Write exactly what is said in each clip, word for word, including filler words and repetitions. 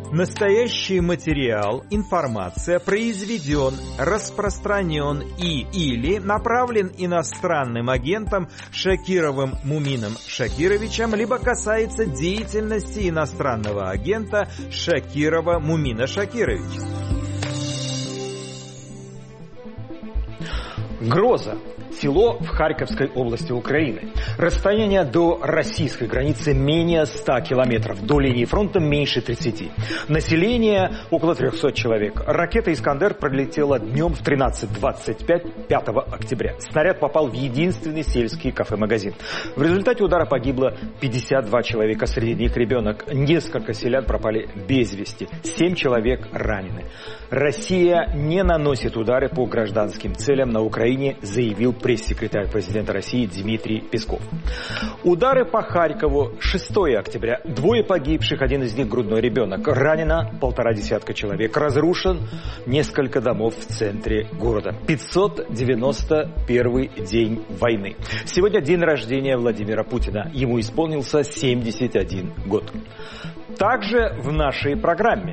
Настоящий материал, информация произведен, распространен и или направлен иностранным агентом Шакировым Мумином Шакировичем, либо касается деятельности иностранного агента Шакирова Мумина Шакировича. Гроза. Село в Харьковской области Украины. Расстояние до российской границы менее ста километров. До линии фронта меньше тридцати. Население около трехсот человек. Ракета «Искандер» пролетела днем в тринадцать двадцать пять пятого октября. Снаряд попал в единственный сельский кафе-магазин. В результате удара погибло пятьдесят два человека, среди них ребенок. Несколько селян пропали без вести. Семь человек ранены. Россия не наносит удары по гражданским целям на Украине, заявил пресс-секретарь президента России Дмитрий Песков. Удары по Харькову. шестого октября. Двое погибших, один из них грудной ребенок. Ранено полтора десятка человек. Разрушен несколько домов в центре города. пятьсот девяносто первый день войны. Сегодня день рождения Владимира Путина. Ему исполнился семьдесят один год. Также в нашей программе.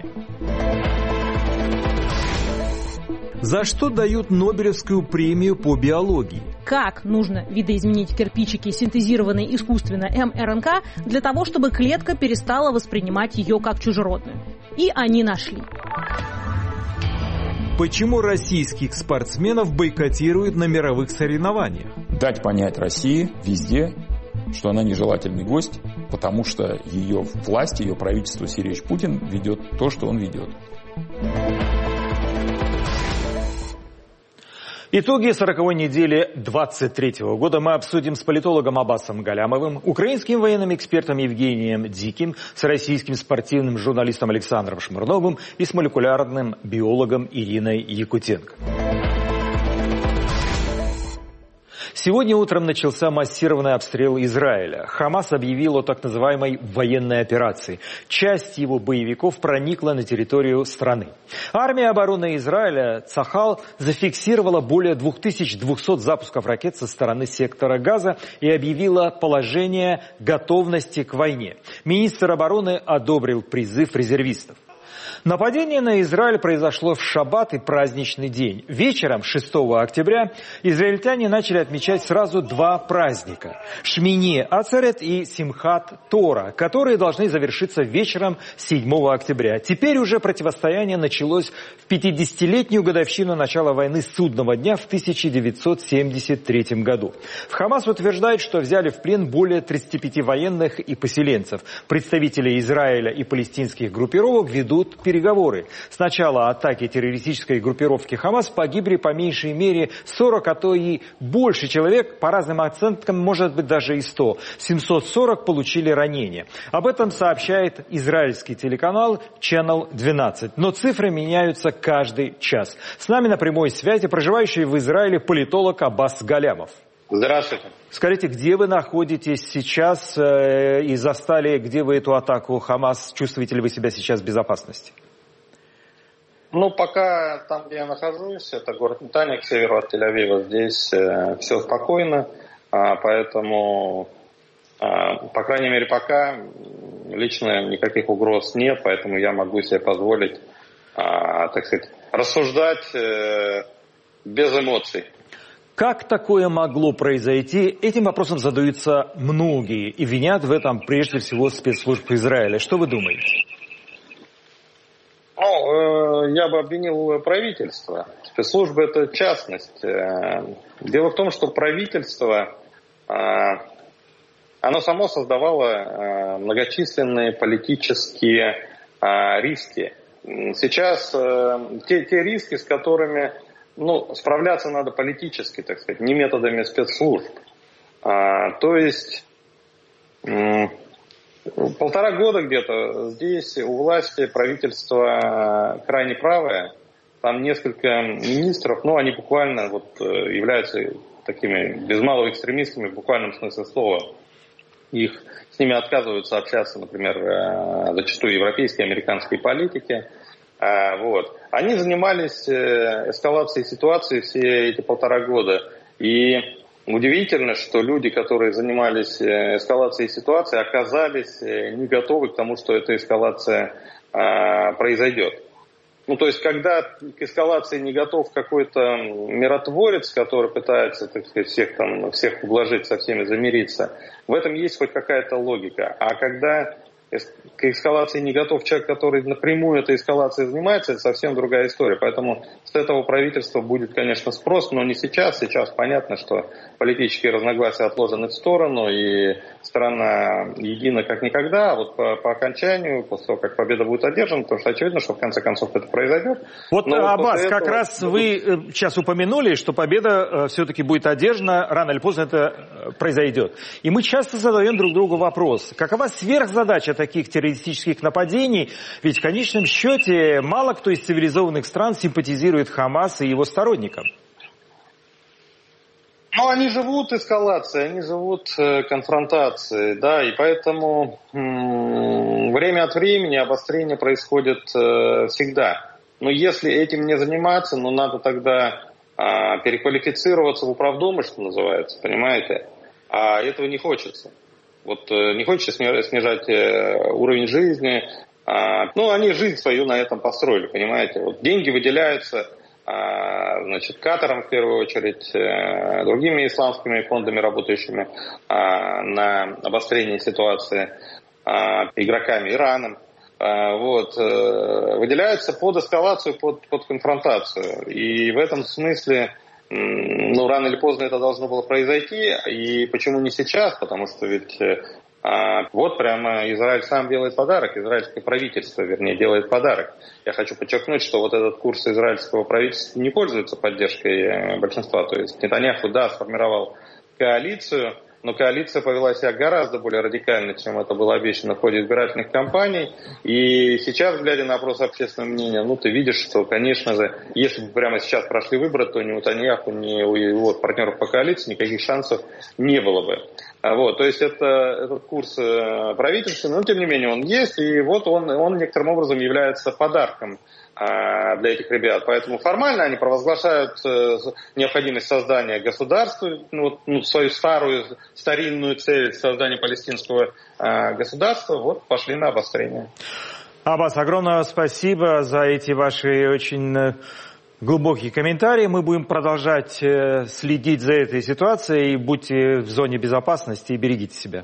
За что дают Нобелевскую премию по биологии? Как нужно видоизменить кирпичики синтезированной искусственно эм эр эн ка для того, чтобы клетка перестала воспринимать ее как чужеродную? И они нашли. Почему российских спортсменов бойкотируют на мировых соревнованиях? Дать понять России везде, что она нежелательный гость, потому что ее власть, ее правительство Сергей Путин ведет то, что он ведет. Итоги сороковой недели двадцать третьего года мы обсудим с политологом Аббасом Галямовым, украинским военным экспертом Евгением Диким, с российским спортивным журналистом Александром Шмурновым и с молекулярным биологом Ириной Якутенко. Сегодня утром начался массированный обстрел Израиля. Хамас объявил о так называемой военной операции. Часть его боевиков проникла на территорию страны. Армия обороны Израиля, Цахал, зафиксировала более две тысячи двести запусков ракет со стороны сектора Газа и объявила положение готовности к войне. Министр обороны одобрил призыв резервистов. Нападение на Израиль произошло в шаббат и праздничный день. Вечером шестого октября израильтяне начали отмечать сразу два праздника – Шмини Ацерет и Симхат Тора, которые должны завершиться вечером седьмого октября. Теперь уже противостояние началось в пятидесятилетнюю годовщину начала войны Судного дня в тысяча девятьсот семьдесят третьем году. В Хамас утверждают, что взяли в плен более тридцати пяти военных и поселенцев. Представители Израиля и палестинских группировок ведут переговоры. Переговоры. С начала атаки террористической группировки Хамас погибли по меньшей мере сорок, а то и больше человек, по разным оценкам, может быть даже и сто. семьсот сорок получили ранения. Об этом сообщает израильский телеканал Channel двенадцать. Но цифры меняются каждый час. С нами на прямой связи проживающий в Израиле политолог Аббас Галямов. Здравствуйте. Скажите, где вы находитесь сейчас э, и застали, где вы эту атаку Хамас? Чувствуете ли вы себя сейчас в безопасности? Ну, пока там, где я нахожусь, это город Нетанья, к северу от Тель-Авива, здесь э, все спокойно, а, поэтому, а, по крайней мере, пока лично никаких угроз нет, поэтому я могу себе позволить, а, так сказать, рассуждать э, без эмоций. Как такое могло произойти? Этим вопросом задаются многие и винят в этом прежде всего спецслужб Израиля. Что вы думаете? Ну, я бы обвинил правительство. Спецслужбы – это частность. Дело в том, что правительство, оно само создавало многочисленные политические риски. Сейчас те, те риски, с которыми ну, справляться надо политически, так сказать, не методами спецслужб. То есть полтора года где-то здесь у власти правительство крайне правое, там несколько министров, ну они буквально вот являются такими без малого экстремистами в буквальном смысле слова. Их, с ними отказываются общаться, например, зачастую европейские, американские политики. Вот. Они занимались эскалацией ситуации все эти полтора года. И Удивительно, что люди, которые занимались эскалацией ситуации, оказались не готовы к тому, что эта эскалация а, произойдет. Ну, то есть, когда к эскалации не готов какой-то миротворец, который пытается, так сказать, всех, там, всех ублажить, со всеми замириться, в этом есть хоть какая-то логика. А когда к эскалации не готов человек, который напрямую этой эскалацией занимается, это совсем другая история. Поэтому с этого правительства будет, конечно, спрос, но не сейчас. Сейчас понятно, что политические разногласия отложены в сторону, и страна едина как никогда. А вот по, по окончанию, после того, как победа будет одержана, потому что очевидно, что в конце концов это произойдет. Вот, но Аббас, вот как этого... раз вы сейчас упомянули, что победа все-таки будет одержана, рано или поздно это произойдет. И мы часто задаем друг другу вопрос, какова сверхзадача таких террористических нападений? Ведь в конечном счете мало кто из цивилизованных стран симпатизирует Хамас и его сторонникам. Ну, они живут эскалацией, они живут э, конфронтацией, да, и поэтому м- время от времени обострение происходит э, всегда. Но если этим не заниматься, ну, надо тогда э, переквалифицироваться в управдомы, что называется, понимаете? А этого не хочется. Вот э, не хочется снижать э, уровень жизни. Э, ну, они жизнь свою на этом построили, понимаете? Вот деньги выделяются... Значит, Катаром в первую очередь, другими исламскими фондами, работающими на обострение ситуации, игроками, Ираном, вот, выделяются под эскалацию, под, под конфронтацию. И в этом смысле, ну, рано или поздно это должно было произойти. И почему не сейчас? Потому что ведь... Вот прямо Израиль сам делает подарок, израильское правительство, вернее, делает подарок. Я хочу подчеркнуть, что вот этот курс израильского правительства не пользуется поддержкой большинства. То есть Нетаньяху, да, сформировал коалицию, но коалиция повела себя гораздо более радикально, чем это было обещано в ходе избирательных кампаний. И сейчас, глядя на опрос общественного мнения, ну, ты видишь, что, конечно же, если бы прямо сейчас прошли выборы, то ни у Нетаньяху, ни у его партнеров по коалиции никаких шансов не было бы. Вот, то есть это, этот курс правительства, но тем не менее он есть, и вот он, он некоторым образом является подарком а, для этих ребят. Поэтому формально они провозглашают а, необходимость создания государства, ну, ну, свою старую, старинную цель создания палестинского а, государства, вот пошли на обострение. Аббас, огромное спасибо за эти ваши очень... глубокие комментарии. Мы будем продолжать э, следить за этой ситуацией. Будьте в зоне безопасности и берегите себя.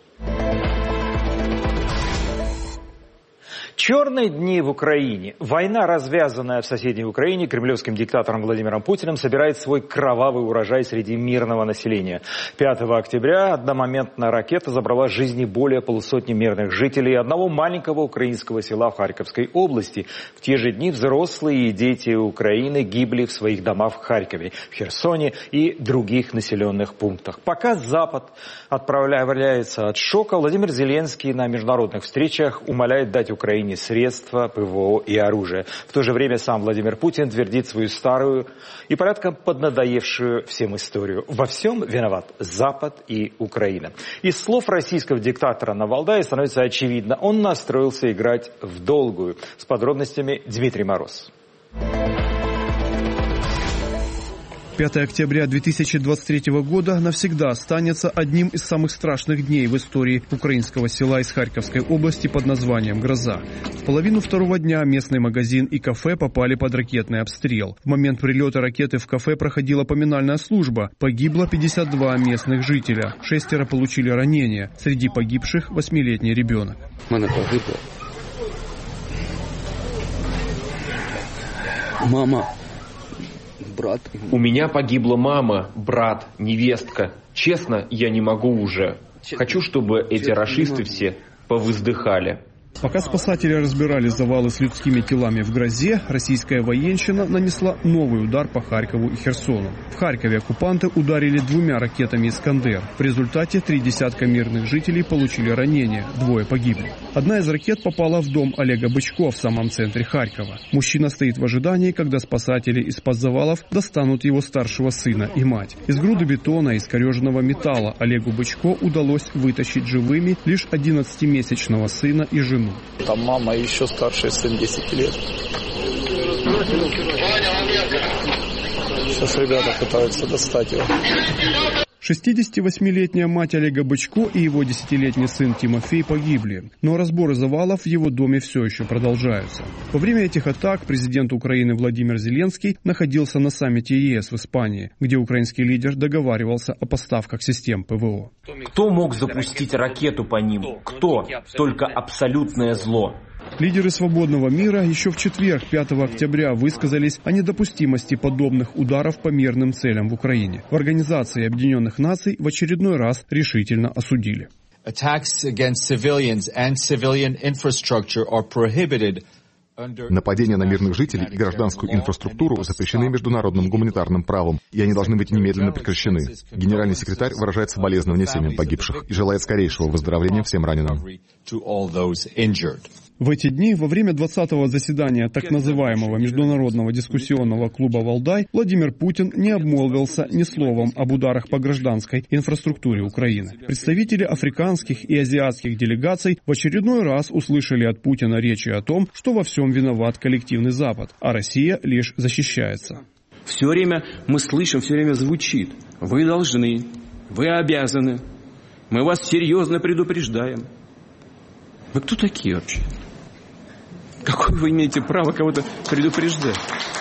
Черные дни в Украине. Война, развязанная в соседней Украине кремлевским диктатором Владимиром Путиным, собирает свой кровавый урожай среди мирного населения. пятого октября одномоментная ракета забрала жизни более полусотни мирных жителей одного маленького украинского села в Харьковской области. В те же дни взрослые и дети Украины гибли в своих домах в Харькове, в Херсоне и других населенных пунктах. Пока Запад отправляется от шока, Владимир Зеленский на международных встречах умоляет дать Украине средства, ПВО и оружие. В то же время сам Владимир Путин твердит свою старую и порядком поднадоевшую всем историю. Во всем виноват Запад и Украина. Из слов российского диктатора на Валдае становится очевидно, он настроился играть в долгую. С подробностями Дмитрий Мороз. пятое октября две тысячи двадцать третьего года навсегда останется одним из самых страшных дней в истории украинского села из Харьковской области под названием «Гроза». В половину второго дня местный магазин и кафе попали под ракетный обстрел. В момент прилета ракеты в кафе проходила поминальная служба. Погибло пятьдесят два местных жителя. Шестеро получили ранения. Среди погибших восьмилетний ребенок. Мама погибла. Мама. Брат. У меня погибла мама, брат, невестка. Честно, я не могу уже. Хочу, чтобы эти рашисты все повыздыхали. Пока спасатели разбирали завалы с людскими телами в Грозе, российская военщина нанесла новый удар по Харькову и Херсону. В Харькове оккупанты ударили двумя ракетами «Искандер». В результате три десятка мирных жителей получили ранения, двое погибли. Одна из ракет попала в дом Олега Бычко в самом центре Харькова. Мужчина стоит в ожидании, когда спасатели из-под завалов достанут его старшего сына и мать. Из груды бетона и искореженного металла Олегу Бычко удалось вытащить живыми лишь одиннадцатимесячного сына и жену. Там мама и еще старший сын десять лет. Сейчас ребята пытаются достать его. шестидесятивосьмилетняя мать Олега Бычко и его десятилетний сын Тимофей погибли, но разборы завалов в его доме все еще продолжаются. Во время этих атак президент Украины Владимир Зеленский находился на саммите ЕС в Испании, где украинский лидер договаривался о поставках систем ПВО. Кто мог запустить ракету по ним? Кто? Только абсолютное зло. Лидеры свободного мира еще в четверг, пятого октября, высказались о недопустимости подобных ударов по мирным целям в Украине. В Организации Объединенных Наций в очередной раз решительно осудили. Нападения на мирных жителей и гражданскую инфраструктуру запрещены международным гуманитарным правом, и они должны быть немедленно прекращены. Генеральный секретарь выражает соболезнования семьям погибших и желает скорейшего выздоровления всем раненым. В эти дни, во время двадцатого заседания так называемого Международного дискуссионного клуба «Валдай», Владимир Путин не обмолвился ни словом об ударах по гражданской инфраструктуре Украины. Представители африканских и азиатских делегаций в очередной раз услышали от Путина речи о том, что во всем виноват коллективный Запад, а Россия лишь защищается. Все время мы слышим, все время звучит: вы должны, вы обязаны, мы вас серьезно предупреждаем. Вы кто такие вообще? Какое вы имеете право кого-то предупреждать?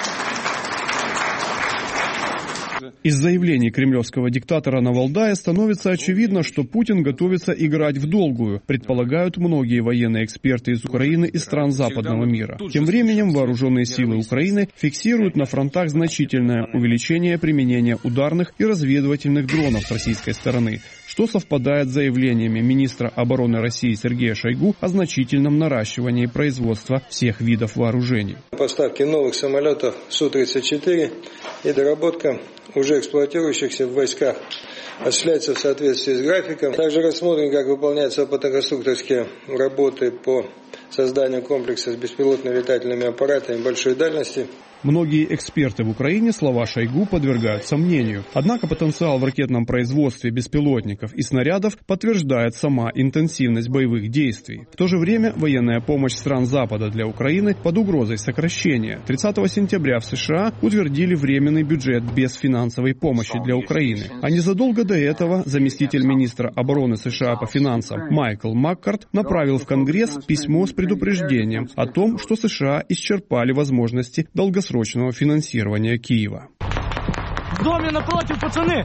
Из заявлений кремлевского диктатора на Валдае становится очевидно, что Путин готовится играть в долгую, предполагают многие военные эксперты из Украины и стран западного мира. Тем временем вооруженные силы Украины фиксируют на фронтах значительное увеличение применения ударных и разведывательных дронов с российской стороны, что совпадает с заявлениями министра обороны России Сергея Шойгу о значительном наращивании производства всех видов вооружений. Поставки новых самолетов Су тридцать четыре и доработка уже эксплуатирующихся в войсках осуществляется в соответствии с графиком. Также рассмотрим, как выполняются опытно-конструкторские работы по созданию комплекса с беспилотными летательными аппаратами большой дальности. Многие эксперты в Украине слова Шойгу подвергают сомнению. Однако потенциал в ракетном производстве беспилотников и снарядов подтверждает сама интенсивность боевых действий. В то же время военная помощь стран Запада для Украины под угрозой сокращения. тридцатого сентября в США утвердили временный бюджет без финансовой помощи для Украины. А незадолго до этого заместитель министра обороны США по финансам Майкл Маккарт направил в Конгресс письмо с предупреждением о том, что США исчерпали возможности долгосрочного срочного финансирования Киева. В доме напротив, пацаны!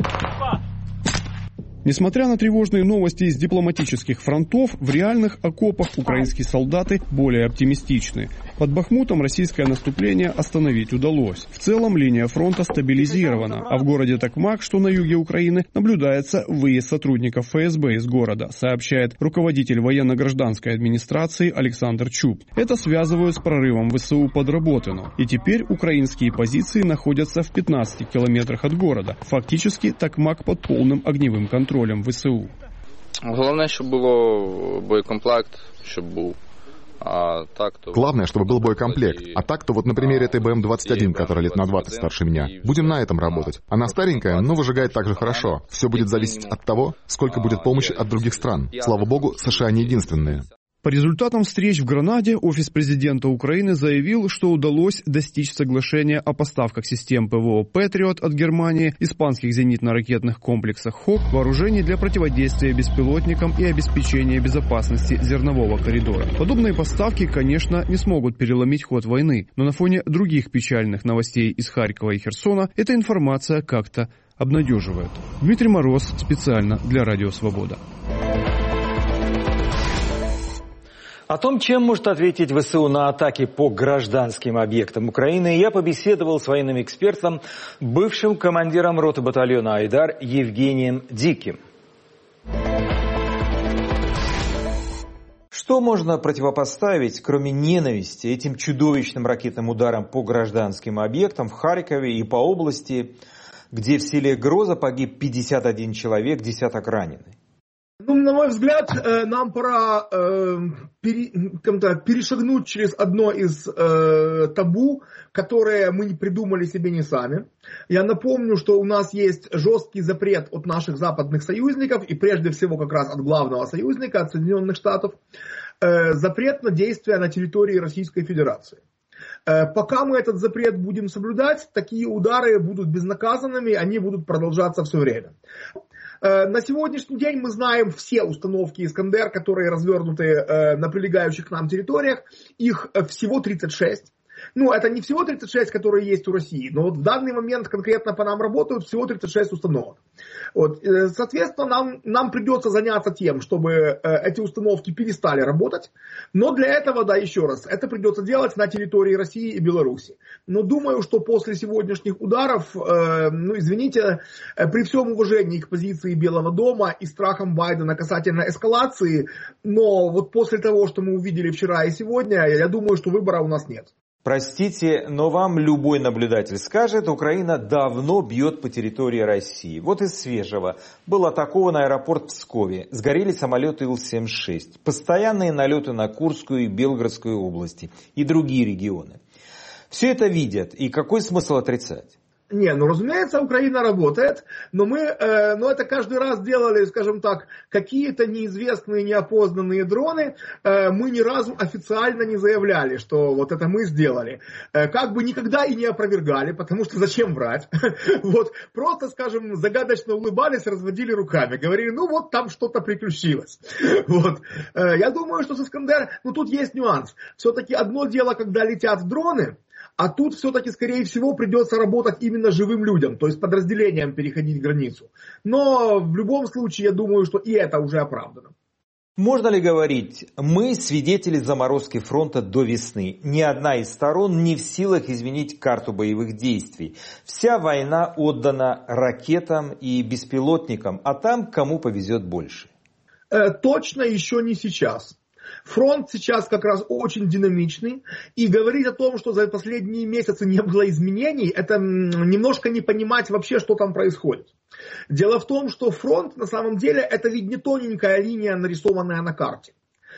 Несмотря на тревожные новости из дипломатических фронтов, в реальных окопах украинские солдаты более оптимистичны. Под Бахмутом российское наступление остановить удалось. В целом линия фронта стабилизирована, а в городе Токмак, что на юге Украины, наблюдается выезд сотрудников эф эс бэ из города, сообщает руководитель военно-гражданской администрации Александр Чуб. Это связывают с прорывом вэ эс у под Работино. И теперь украинские позиции находятся в пятнадцати километрах от города. Фактически Токмак под полным огневым контролем. Контролем вэ эс у. Главное, щоб було боєкомплект, щоб був. А так то... Главное, чтобы был боекомплект. А так то вот на примере этой бэ эм двадцать один, которая лет на двадцать старше меня. Будем на этом работать. Она старенькая, но выжигает так же хорошо. Все будет зависеть от того, сколько будет помощи от других стран. Слава богу, США не единственные. По результатам встреч в Гранаде офис президента Украины заявил, что удалось достичь соглашения о поставках систем ПВО «Патриот» от Германии, испанских зенитно-ракетных комплексах «Хок», вооружений для противодействия беспилотникам и обеспечения безопасности зернового коридора. Подобные поставки, конечно, не смогут переломить ход войны, но на фоне других печальных новостей из Харькова и Херсона эта информация как-то обнадеживает. Дмитрий Мороз, специально для Радио Свобода. О том, чем может ответить вэ эс у на атаки по гражданским объектам Украины, я побеседовал с военным экспертом, бывшим командиром роты батальона «Айдар» Евгением Диким. Что можно противопоставить, кроме ненависти, этим чудовищным ракетным ударам по гражданским объектам в Харькове и по области, где в селе Гроза погиб пятьдесят один человек, десяток ранены? Ну, на мой взгляд, нам пора э, пере, перешагнуть через одно из э, табу, которое мы не придумали себе не сами. Я напомню, что у нас есть жесткий запрет от наших западных союзников, и прежде всего как раз от главного союзника, от Соединенных Штатов, э, запрет на действия на территории Российской Федерации. Э, пока мы этот запрет будем соблюдать, такие удары будут безнаказанными, они будут продолжаться все время. На сегодняшний день мы знаем все установки «Искандер», которые развернуты на прилегающих к нам территориях. Их всего тридцать шесть. Ну, это не всего тридцать шесть, которые есть у России, но вот в данный момент конкретно по нам работают всего тридцать шесть установок. Вот. Соответственно, нам, нам придется заняться тем, чтобы эти установки перестали работать, но для этого, да, еще раз, это придется делать на территории России и Беларуси. Но думаю, что после сегодняшних ударов, э, ну, извините, при всем уважении к позиции Белого дома и страхам Байдена касательно эскалации, но вот после того, что мы увидели вчера и сегодня, я думаю, что выбора у нас нет. Простите, но вам любой наблюдатель скажет, Украина давно бьет по территории России. Вот из свежего. Был атакован аэропорт в Пскове. Сгорели самолеты Ил семьдесят шесть. Постоянные налеты на Курскую и Белгородскую области. И другие регионы. Все это видят. И какой смысл отрицать? Не, ну разумеется, Украина работает, но мы, э, но это каждый раз делали, скажем так, какие-то неизвестные, неопознанные дроны, э, мы ни разу официально не заявляли, что вот это мы сделали. Э, как бы никогда и не опровергали, потому что зачем врать? Вот, просто, скажем, загадочно улыбались, разводили руками, говорили, ну вот там что-то приключилось. Вот. Э, я думаю, что с «Искандер», ну тут есть нюанс. Все-таки одно дело, когда летят дроны, а тут все-таки, скорее всего, придется работать именно живым людям, то есть подразделениям переходить границу. Но в любом случае, я думаю, что и это уже оправдано. Можно ли говорить, мы свидетели заморозки фронта до весны? Ни одна из сторон не в силах изменить карту боевых действий. Вся война отдана ракетам и беспилотникам, а там кому повезет больше? Э, точно еще не сейчас. Фронт сейчас как раз очень динамичный, и говорить о том, что за последние месяцы не было изменений, это немножко не понимать вообще, что там происходит. Дело в том, что фронт на самом деле это ведь не тоненькая линия, нарисованная на карте.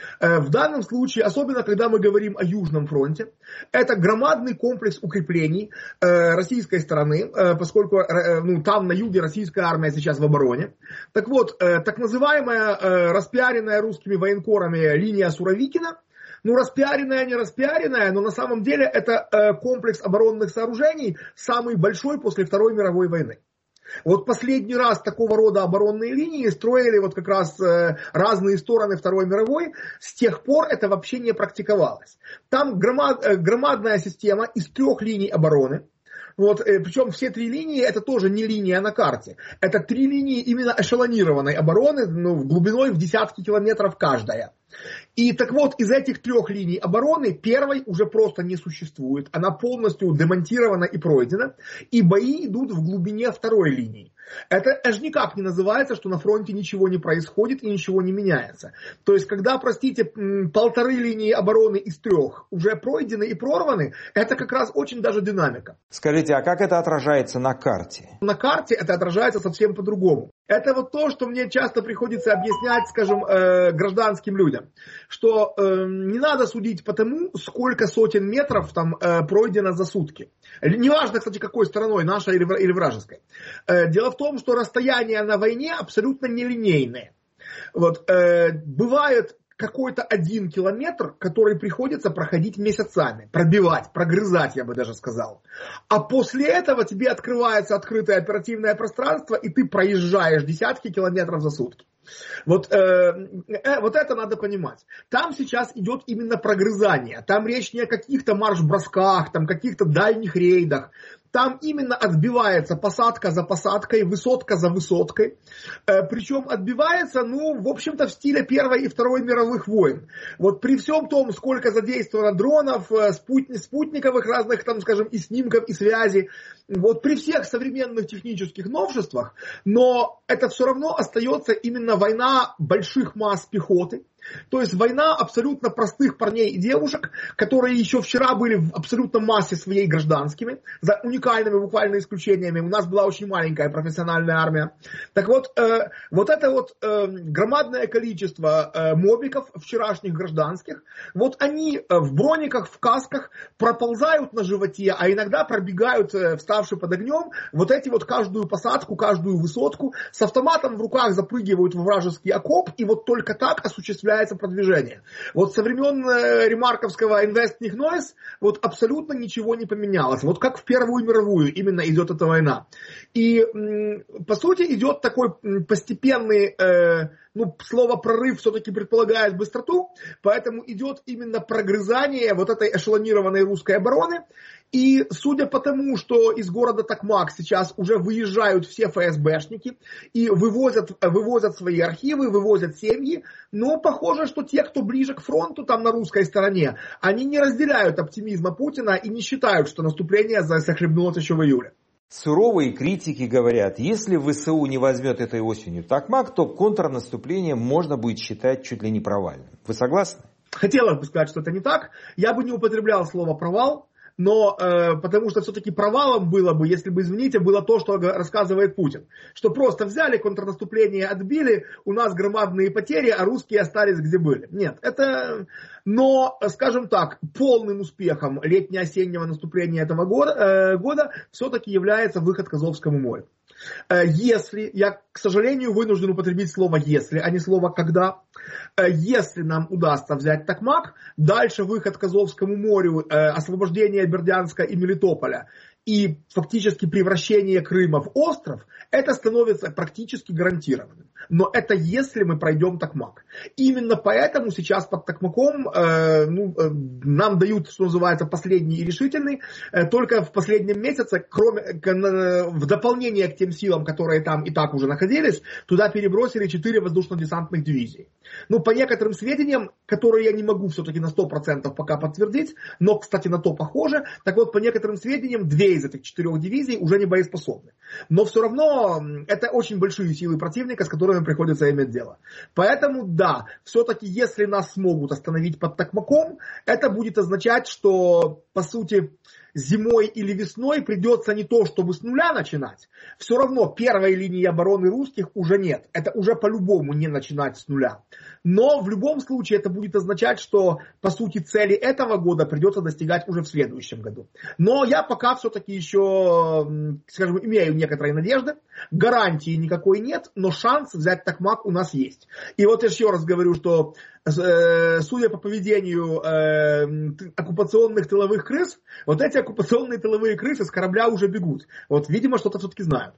В данном случае, особенно когда мы говорим о Южном фронте, это громадный комплекс укреплений российской стороны, поскольку ну, там на юге российская армия сейчас в обороне. Так вот, так называемая распиаренная русскими военкорами линия Суровикина, ну распиаренная, не распиаренная, но на самом деле это комплекс оборонных сооружений, самый большой после Второй мировой войны. Вот последний раз такого рода оборонные линии строили вот как раз э, разные стороны Второй мировой. С тех пор это вообще не практиковалось. Там громад, э, громадная система из трех линий обороны. Вот, э, причем все три линии это тоже не линия на карте. Это три линии именно эшелонированной обороны, ну, глубиной в десятки километров каждая. И так вот, из этих трех линий обороны первой уже просто не существует. Она полностью демонтирована и пройдена. И бои идут в глубине второй линии. Это аж никак не называется, что на фронте ничего не происходит и ничего не меняется. То есть, когда, простите, полторы линии обороны из трех уже пройдены и прорваны, это как раз очень даже динамика. Скажите, а как это отражается на карте? На карте это отражается совсем по-другому. Это вот то, что мне часто приходится объяснять, скажем, э, гражданским людям, что э, не надо судить по тому, сколько сотен метров там э, пройдено за сутки. Неважно, кстати, какой стороной, нашей или вражеской. Э, дело в том, что расстояния на войне абсолютно нелинейные. Вот, э, бывает какой-то один километр, который приходится проходить месяцами, пробивать, прогрызать, я бы даже сказал. А после этого тебе открывается открытое оперативное пространство, и ты проезжаешь десятки километров за сутки. Вот, э, э, вот это надо понимать. Там сейчас идет именно прогрызание. Там речь не о каких-то марш-бросках, там каких-то дальних рейдах. Там именно отбивается посадка за посадкой, высотка за высоткой. Э, причем отбивается, ну, в общем-то, в стиле Первой и Второй мировых войн. Вот при всем том, сколько задействовано дронов, спутни- спутниковых разных, там, скажем, и снимков, и связи, вот при всех современных технических новшествах, но это все равно остается именно война больших масс пехоты. То есть война абсолютно простых парней и девушек, которые еще вчера были в абсолютно массе своей гражданскими, за уникальными буквально исключениями. У нас была очень маленькая профессиональная армия. Так вот, э, вот это вот э, громадное количество э, мобиков вчерашних гражданских, вот они э, в брониках, в касках проползают на животе, а иногда пробегают, э, вставшие под огнем, вот эти вот каждую посадку, каждую высотку, с автоматом в руках запрыгивают в вражеский окоп, и вот только так осуществляют появляется продвижение. Вот со времен ремарковского «Invest nicht Neues» вот абсолютно ничего не поменялось. Вот как в Первую мировую именно идет эта война. И, по сути, идет такой постепенный, э, ну, слово «прорыв» все-таки предполагает быстроту, поэтому идет именно прогрызание вот этой эшелонированной русской обороны. И судя по тому, что из города Токмак сейчас уже выезжают все эф эс бэшники и вывозят, вывозят свои архивы, вывозят семьи, но похоже, что те, кто ближе к фронту там на русской стороне, они не разделяют оптимизма Путина и не считают, что наступление захлебнулось еще в июле. Суровые критики говорят, если ВСУ не возьмет этой осенью Токмак, то контрнаступление можно будет считать чуть ли не провальным. Вы согласны? Хотелось бы сказать, что это не так. Я бы не употреблял слово «провал». Но э, потому что все-таки провалом было бы, если бы, извините, было то, что рассказывает Путин. Что просто взяли, контрнаступление отбили, у нас громадные потери, а русские остались где были. Нет, это... Но, скажем так, полным успехом летне-осеннего наступления этого года, э, года все-таки является выход к Азовскому морю. Э, если, я, к сожалению, вынужден употребить слово «если», а не слово «когда», э, если нам удастся взять Токмак, дальше выход к Азовскому морю, э, освобождение Бердянска и Мелитополя и фактически превращение Крыма в остров, это становится практически гарантированным. Но это если мы пройдем Токмак. Именно поэтому сейчас под Токмаком э, ну, э, нам дают, что называется, последний и решительный. Э, только в последнем месяце, кроме, э, в дополнение к тем силам, которые там и так уже находились, туда перебросили четыре воздушно-десантных дивизии. Ну, по некоторым сведениям, которые я не могу все-таки на сто процентов пока подтвердить, но, кстати, на то похоже, так вот, по некоторым сведениям, две из этих четырех дивизий уже не боеспособны. Но все равно это очень большие силы противника, с которыми приходится иметь дело. Поэтому, да, все-таки, если нас смогут остановить под Токмаком, это будет означать, что, по сути, зимой или весной придется не то, чтобы с нуля начинать. Все равно первой линии обороны русских уже нет. Это уже по-любому не начинать с нуля. Но в любом случае это будет означать, что, по сути, цели этого года придется достигать уже в следующем году. Но я пока все-таки еще, скажем, имею некоторые надежды. Гарантии никакой нет, но шанс взять Токмак у нас есть. И вот еще раз говорю, что э, судя по поведению э, оккупационных тыловых крыс, вот эти оккупационные тыловые крысы с корабля уже бегут. Вот, видимо, что-то все-таки знают.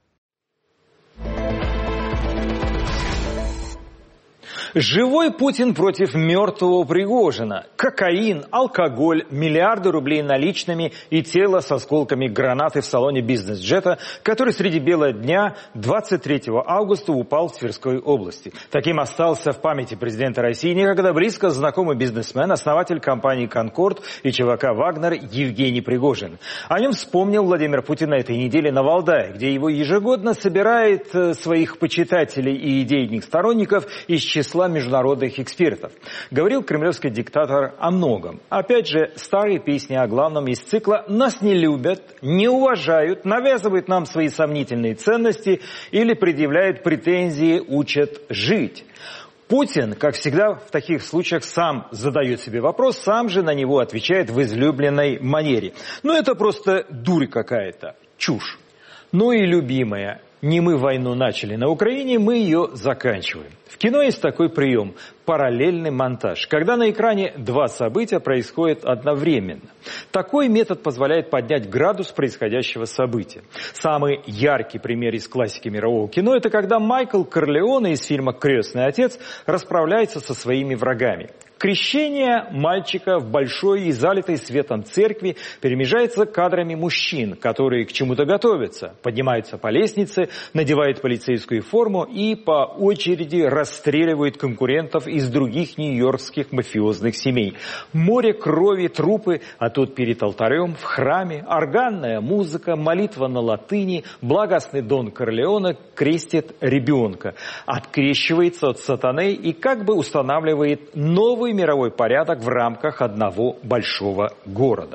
Живой Путин против мертвого Пригожина. Кокаин, алкоголь, миллиарды рублей наличными и тело с осколками гранаты в салоне бизнес-джета, который среди бела дня двадцать третьего августа упал в Тверской области. Таким остался в памяти президента России некогда близко знакомый бизнесмен, основатель компании «Конкорд» и ЧВК «Вагнер» Евгений Пригожин. О нем вспомнил Владимир Путин на этой неделе на Валдае, где его ежегодно собирает своих почитателей и идейных сторонников из числа международных экспертов. Говорил кремлевский диктатор о многом. Опять же, старые песни о главном из цикла «Нас не любят, не уважают, навязывают нам свои сомнительные ценности или предъявляют претензии, учат жить». Путин, как всегда в таких случаях, сам задает себе вопрос, сам же на него отвечает в излюбленной манере. Ну это просто дурь какая-то, чушь. Ну и любимая. Не мы войну начали на Украине, мы ее заканчиваем. В кино есть такой прием – параллельный монтаж, когда на экране два события происходят одновременно. Такой метод позволяет поднять градус происходящего события. Самый яркий пример из классики мирового кино – это когда Майкл Корлеоне из фильма «Крестный отец» расправляется со своими врагами. Крещение мальчика в большой и залитой светом церкви перемежается кадрами мужчин, которые к чему-то готовятся, поднимаются по лестнице, надевают полицейскую форму и по очереди расстреливают конкурентов из других нью-йоркских мафиозных семей. Море крови, трупы, а тут перед алтарем в храме органная музыка, молитва на латыни, благостный Дон Корлеоне крестит ребенка, открещивается от сатаны и как бы устанавливает новый мировой порядок в рамках одного большого города.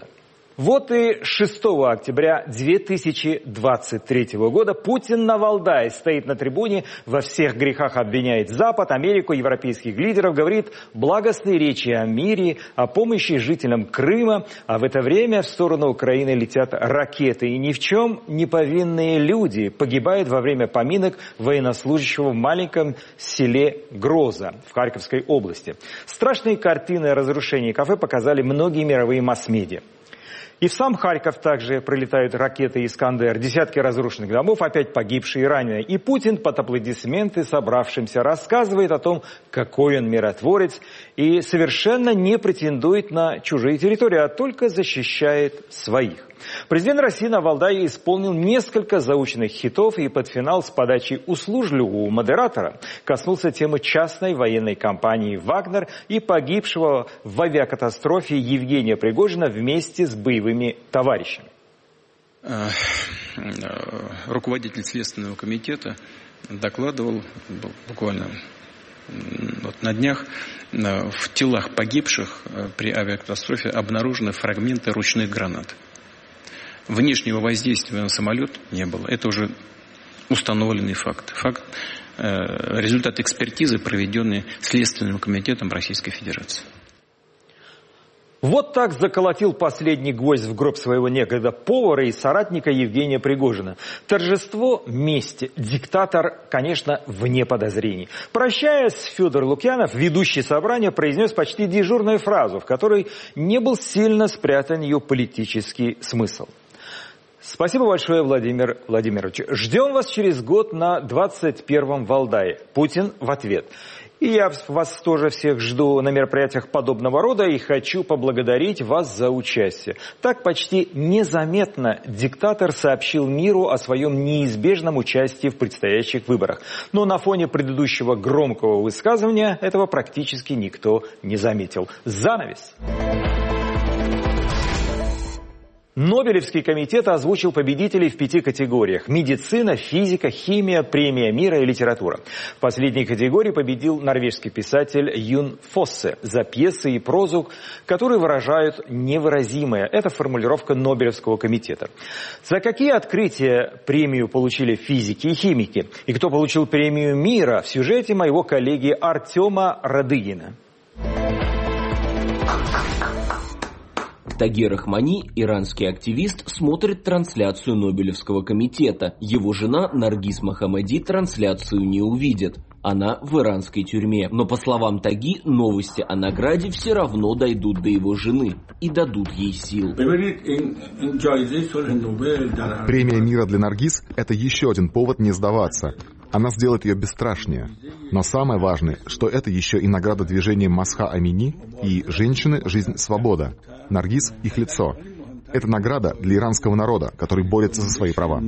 Вот и шестого октября две тысячи двадцать третьего года Путин на Валдае стоит на трибуне, во всех грехах обвиняет Запад, Америку, европейских лидеров, говорит благостные речи о мире, о помощи жителям Крыма, а в это время в сторону Украины летят ракеты, и ни в чем не повинные люди погибают во время поминок военнослужащего в маленьком селе Гроза в Харьковской области. Страшные картины разрушений кафе показали многие мировые масс-медиа. И в сам Харьков также прилетают ракеты «Искандер», десятки разрушенных домов, опять погибшие и раненые. И Путин под аплодисменты собравшимся рассказывает о том, какой он миротворец, и совершенно не претендует на чужие территории, а только защищает своих. Президент России на Валдае исполнил несколько заученных хитов и под финал с подачи услужливого модератора коснулся темы частной военной компании «Вагнер» и погибшего в авиакатастрофе Евгения Пригожина вместе с боевыми товарищами. Руководитель Следственного комитета докладывал буквально вот на днях, в телах погибших при авиакатастрофе обнаружены фрагменты ручных гранат. Внешнего воздействия на самолет не было. Это уже установленный факт. Факт, э, результат экспертизы, проведенной Следственным комитетом Российской Федерации. Вот так заколотил последний гвоздь в гроб своего некогда повара и соратника Евгения Пригожина. Торжество мести. Диктатор, конечно, вне подозрений. Прощаясь, Федор Лукьянов, ведущий собрания, произнес почти дежурную фразу, в которой не был сильно спрятан ее политический смысл. Спасибо большое, Владимир Владимирович. Ждем вас через год на двадцать первом Валдае. Путин в ответ. И я вас тоже всех жду на мероприятиях подобного рода и хочу поблагодарить вас за участие. Так почти незаметно диктатор сообщил миру о своем неизбежном участии в предстоящих выборах. Но на фоне предыдущего громкого высказывания этого практически никто не заметил. Занавес. Нобелевский комитет озвучил победителей в пяти категориях: медицина, физика, химия, премия мира и литература. В последней категории победил норвежский писатель Юн Фоссе за пьесы и прозу, которые выражают невыразимое. Это формулировка Нобелевского комитета. За какие открытия премию получили физики и химики? И кто получил премию мира? В сюжете моего коллеги Артема Радыгина. Таги Рахмани, иранский активист, смотрит трансляцию Нобелевского комитета. Его жена Наргиз Мохаммади трансляцию не увидит. Она в иранской тюрьме. Но, по словам Таги, новости о награде все равно дойдут до его жены и дадут ей сил. Премия мира для Наргиз – это еще один повод не сдаваться. Она сделает ее бесстрашнее. Но самое важное, что это еще и награда движения Масха Амини и «Женщины. Жизнь. Свобода». Наргиз – их лицо. Это награда для иранского народа, который борется за свои права.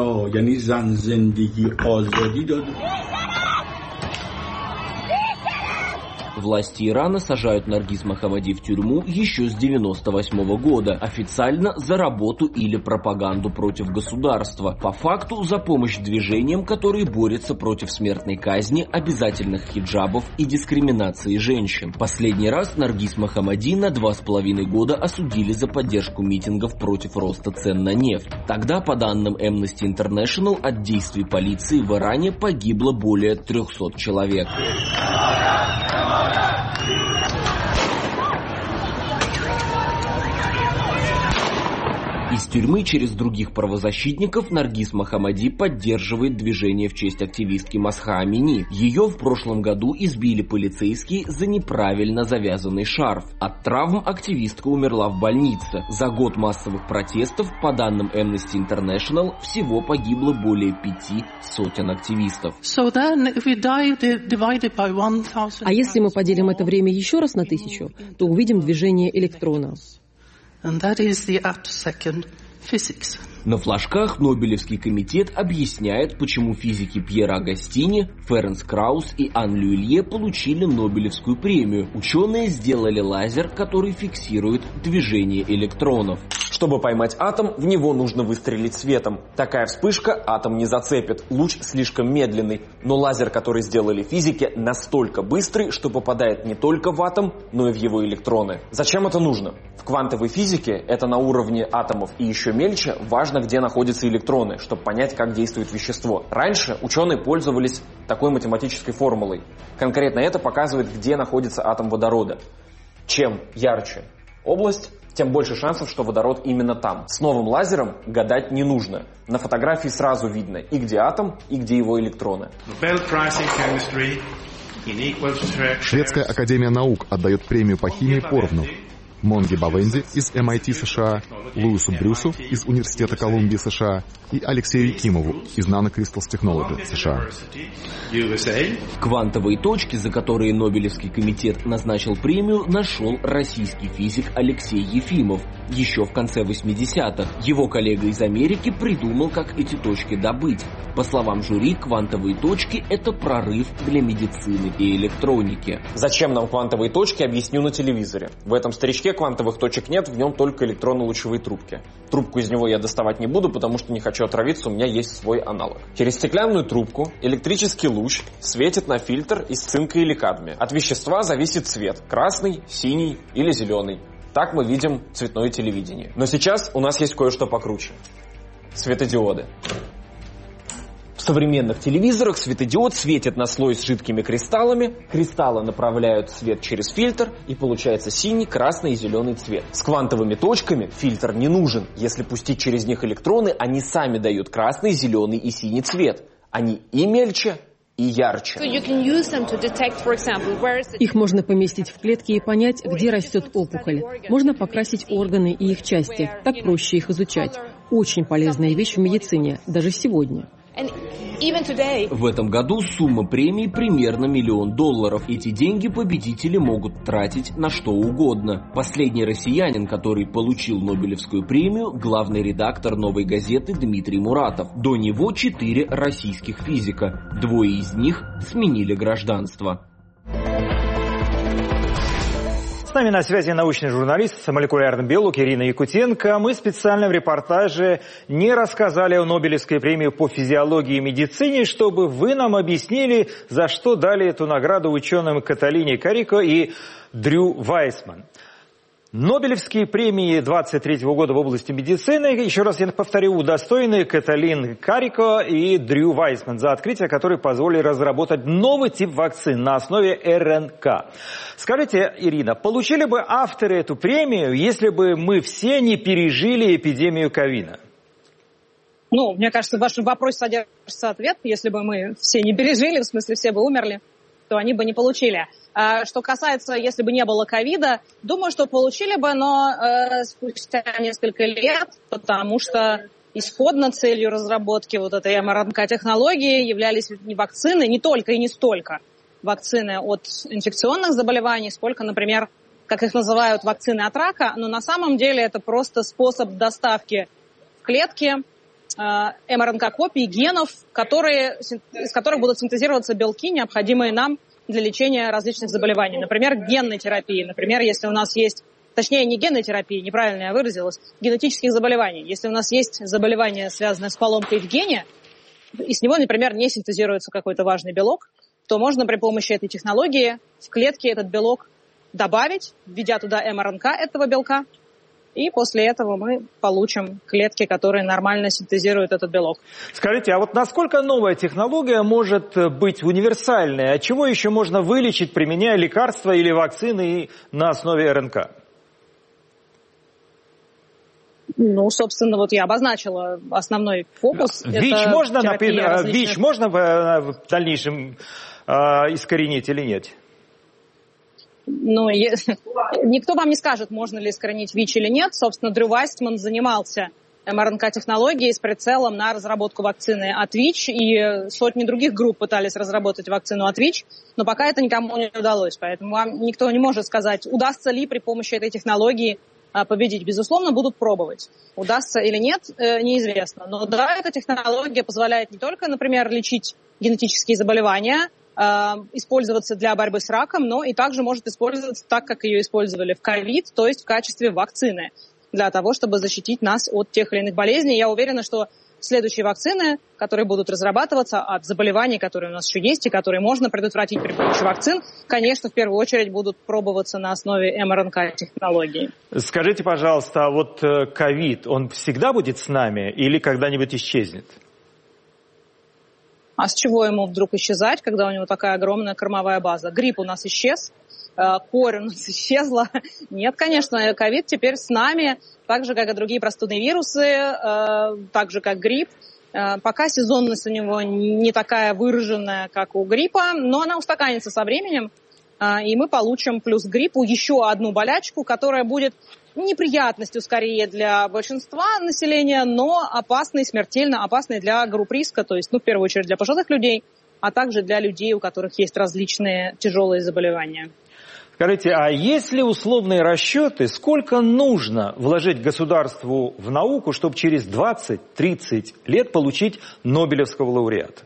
Власти Ирана сажают Наргиз Мохаммади в тюрьму еще с девяносто восьмого года. Официально за работу или пропаганду против государства. По факту за помощь движениям, которые борются против смертной казни, обязательных хиджабов и дискриминации женщин. Последний раз Наргиз Мохаммади на два с половиной года осудили за поддержку митингов против роста цен на нефть. Тогда, по данным Amnesty International, от действий полиции в Иране погибло более трехсот человек. Из тюрьмы через других правозащитников Наргиз Мохаммади поддерживает движение в честь активистки Масха Амини. Ее в прошлом году избили полицейские за неправильно завязанный шарф. От травм активистка умерла в больнице. За год массовых протестов, по данным Amnesty International, всего погибло более пяти сотен активистов. А если мы поделим это время еще раз на тысячу, то увидим движение электрона. And that is the attosecond physics. На флажках Нобелевский комитет объясняет, почему физики Пьер Агастини, Ференс Краус и Ан Люилье получили Нобелевскую премию. Ученые сделали лазер, который фиксирует движение электронов. Чтобы поймать атом, в него нужно выстрелить светом. Такая вспышка атом не зацепит, луч слишком медленный. Но лазер, который сделали физики, настолько быстрый, что попадает не только в атом, но и в его электроны. Зачем это нужно? В квантовой физике, это на уровне атомов и еще мельче, важно, где находятся электроны, чтобы понять, как действует вещество. Раньше ученые пользовались такой математической формулой. Конкретно это показывает, где находится атом водорода. Чем ярче область, тем больше шансов, что водород именно там. С новым лазером гадать не нужно. На фотографии сразу видно и где атом, и где его электроны. Шведская академия наук отдает премию по химии поровну. Монги Бавенди из эм ай ти США, Луису Брюсу из Университета Колумбии США и Алексею Якимову из Nano Crystals Technology США. Квантовые точки, за которые Нобелевский комитет назначил премию, нашел российский физик Алексей Ефимов еще в конце восьмидесятых. Его коллега из Америки придумал, как эти точки добыть. По словам жюри, квантовые точки – это прорыв для медицины и электроники. Зачем нам квантовые точки, объясню на телевизоре. В этом старичке квантовых точек нет, в нем только электронно-лучевые трубки. Трубку из него я доставать не буду, потому что не хочу отравиться, у меня есть свой аналог. Через стеклянную трубку электрический луч светит на фильтр из цинка или кадмия. От вещества зависит цвет – красный, синий или зеленый. Так мы видим цветное телевидение. Но сейчас у нас есть кое-что покруче. Светодиоды. В современных телевизорах светодиод светит на слой с жидкими кристаллами, кристаллы направляют свет через фильтр, и получается синий, красный и зеленый цвет. С квантовыми точками фильтр не нужен. Если пустить через них электроны, они сами дают красный, зеленый и синий цвет. Они и мельче, и ярче. Их можно поместить в клетки и понять, где растет опухоль. Можно покрасить органы и их части. Так проще их изучать. Очень полезная вещь в медицине, даже сегодня. В этом году сумма премии примерно миллион долларов. Эти деньги победители могут тратить на что угодно. Последний россиянин, который получил Нобелевскую премию, главный редактор «Новой газеты» Дмитрий Муратов. До него четыре российских физика. Двое из них сменили гражданство. С нами на связи научный журналист, молекулярный биолог Ирина Якутенко. Мы специально в репортаже не рассказали о Нобелевской премии по физиологии и медицине, чтобы вы нам объяснили, за что дали эту награду ученым Каталине Карико и Дрю Вайсман. Нобелевские премии двадцать третьего года в области медицины, еще раз я повторю, удостоены Каталин Карико и Дрю Вайсман за открытия, которые позволили разработать новый тип вакцин на основе эр эн ка. Скажите, Ирина, получили бы авторы эту премию, если бы мы все не пережили эпидемию ковида? Ну, мне кажется, в вашем вопросе содержится ответ. Если бы мы все не пережили, в смысле все бы умерли, то они бы не получили. А что касается, если бы не было ковида, думаю, что получили бы, но э, спустя несколько лет, потому что исходно целью разработки вот этой эм эр эн ка-технологии являлись не вакцины, не только и не столько вакцины от инфекционных заболеваний, сколько, например, как их называют, вакцины от рака, но на самом деле это просто способ доставки в клетки э, эм эр эн ка-копий генов, которые, из которых будут синтезироваться белки, необходимые нам для лечения различных заболеваний. Например, генной терапии. Например, если у нас есть, точнее, не генной терапии, неправильно я выразилась, генетических заболеваний. Если у нас есть заболевание, связанное с поломкой в гене, и с него, например, не синтезируется какой-то важный белок, то можно при помощи этой технологии в клетке этот белок добавить, введя туда эм эр эн ка этого белка, и после этого мы получим клетки, которые нормально синтезируют этот белок. Скажите, а вот насколько новая технология может быть универсальной? От чего еще можно вылечить, применяя лекарства или вакцины на основе эр эн ка? Ну, собственно, вот я обозначила основной фокус. ВИЧ можно, например, различных... ВИЧ можно в дальнейшем э, искоренить или нет? Ну, никто вам не скажет, можно ли искоренить ВИЧ или нет. Собственно, Дрю Вайсман занимался эм эр эн ка-технологией с прицелом на разработку вакцины от ВИЧ, и сотни других групп пытались разработать вакцину от ВИЧ, но пока это никому не удалось. Поэтому вам никто не может сказать, удастся ли при помощи этой технологии победить. Безусловно, будут пробовать. Удастся или нет, неизвестно. Но да, эта технология позволяет не только, например, лечить генетические заболевания, использоваться для борьбы с раком, но и также может использоваться так, как ее использовали в ковид, то есть в качестве вакцины. для того, чтобы защитить нас от тех или иных болезней. Я уверена, что следующие вакцины, которые будут разрабатываться от заболеваний, которые у нас еще есть и которые можно предотвратить при помощи вакцин, конечно, в первую очередь будут пробоваться на основе эм эр эн ка-технологии. Скажите, пожалуйста, а вот ковид, он всегда будет с нами или когда-нибудь исчезнет? А с чего ему вдруг исчезать, когда у него такая огромная кормовая база? Грипп у нас исчез, корь у нас исчезла. Нет, конечно, ковид теперь с нами, так же, как и другие простудные вирусы, так же, как грипп. Пока сезонность у него не такая выраженная, как у гриппа, но она устаканится со временем, и мы получим плюс к гриппу еще одну болячку, которая будет неприятностью скорее для большинства населения, но опасной, смертельно опасной для групп риска, то есть, ну, в первую очередь для пожилых людей, а также для людей, у которых есть различные тяжелые заболевания. Скажите, а есть ли условные расчеты, сколько нужно вложить государству в науку, чтобы через двадцать-тридцать лет получить Нобелевского лауреата?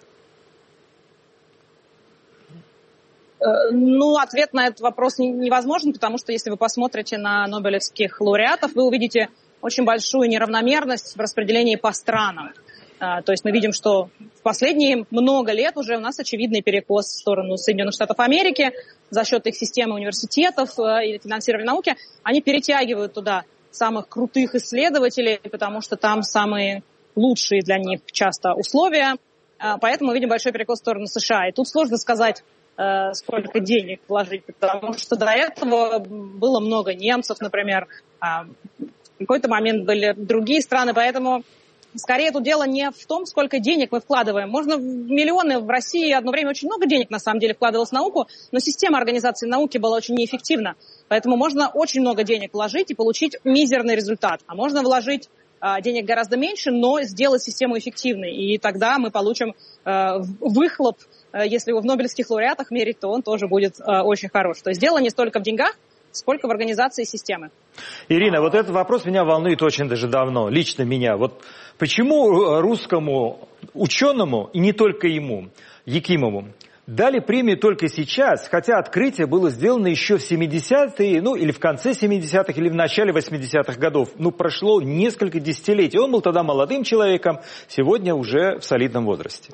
Ну, ответ на этот вопрос невозможен, потому что если вы посмотрите на нобелевских лауреатов, вы увидите очень большую неравномерность в распределении по странам. То есть мы видим, что в последние много лет уже у нас очевидный перекос в сторону Соединенных Штатов Америки за счет их системы университетов и финансирования науки. Они перетягивают туда самых крутых исследователей, потому что там самые лучшие для них часто условия. Поэтому мы видим большой перекос в сторону США. И тут сложно сказать, сколько денег вложить, потому что до этого было много немцев, например. В какой-то момент были другие страны, поэтому скорее тут дело не в том, сколько денег мы вкладываем. Можно в миллионы, в России одно время очень много денег на самом деле вкладывалось в науку, но система организации науки была очень неэффективна. Поэтому можно очень много денег вложить и получить мизерный результат. А можно вложить а, денег гораздо меньше, но сделать систему эффективной. И тогда мы получим а, выхлоп. А, если его в нобелевских лауреатах мерить, то он тоже будет а, очень хорош. То есть дело не столько в деньгах, сколько в организации системы. Ирина, вот этот вопрос меня волнует очень даже давно, лично меня. Вот почему русскому ученому, и не только ему, Якимову, дали премию только сейчас, хотя открытие было сделано еще в семидесятые, ну или в конце семидесятых, или в начале восьмидесятых годов. Ну, прошло несколько десятилетий. Он был тогда молодым человеком, сегодня уже в солидном возрасте.